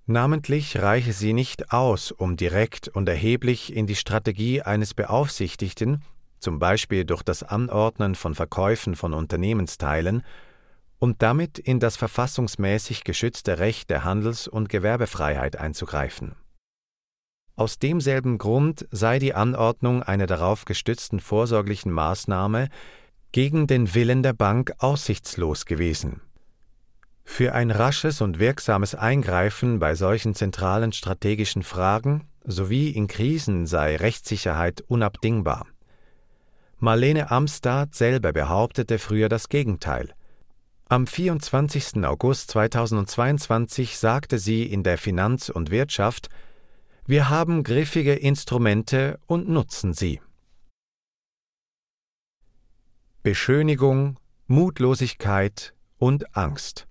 Namentlich reiche sie nicht aus, um direkt und erheblich in die Strategie eines Beaufsichtigten, zum Beispiel durch das Anordnen von Verkäufen von Unternehmensteilen, und damit in das verfassungsmäßig geschützte Recht der Handels- und Gewerbefreiheit einzugreifen. Aus demselben Grund sei die Anordnung einer darauf gestützten vorsorglichen Maßnahme gegen den Willen der Bank aussichtslos gewesen. Für ein rasches und wirksames Eingreifen bei solchen zentralen strategischen Fragen sowie in Krisen sei Rechtssicherheit unabdingbar. Marlene Amstad selber behauptete früher das Gegenteil. Am 24. August 2022 sagte sie in der Finanz und Wirtschaft: „Wir haben griffige Instrumente und nutzen sie." Beschönigung, Mutlosigkeit und Angst.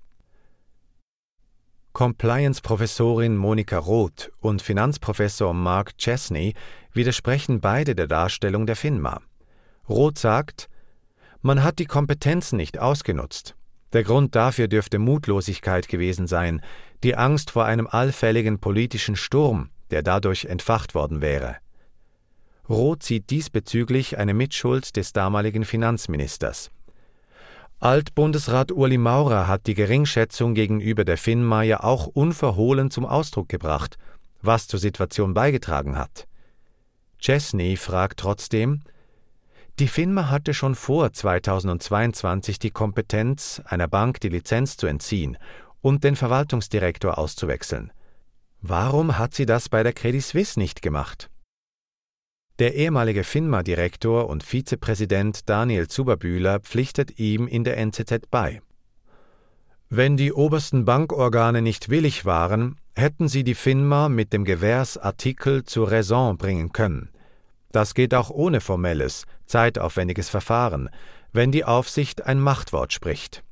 Compliance-Professorin Monika Roth und Finanzprofessor Mark Chesney widersprechen beide der Darstellung der FINMA. Roth sagt: „Man hat die Kompetenzen nicht ausgenutzt. Der Grund dafür dürfte Mutlosigkeit gewesen sein, die Angst vor einem allfälligen politischen Sturm, der dadurch entfacht worden wäre." Roth sieht diesbezüglich eine Mitschuld des damaligen Finanzministers. Altbundesrat Ueli Maurer hat die Geringschätzung gegenüber der FINMA ja auch unverhohlen zum Ausdruck gebracht, was zur Situation beigetragen hat. Chesney fragt trotzdem: „Die FINMA hatte schon vor 2022 die Kompetenz, einer Bank die Lizenz zu entziehen und den Verwaltungsdirektor auszuwechseln. Warum hat sie das bei der Credit Suisse nicht gemacht?" Der ehemalige FINMA-Direktor und Vizepräsident Daniel Zuberbühler pflichtet ihm in der NZZ bei: „Wenn die obersten Bankorgane nicht willig waren, hätten sie die FINMA mit dem Gewährsartikel zur Raison bringen können. Das geht auch ohne formelles, zeitaufwendiges Verfahren, wenn die Aufsicht ein Machtwort spricht."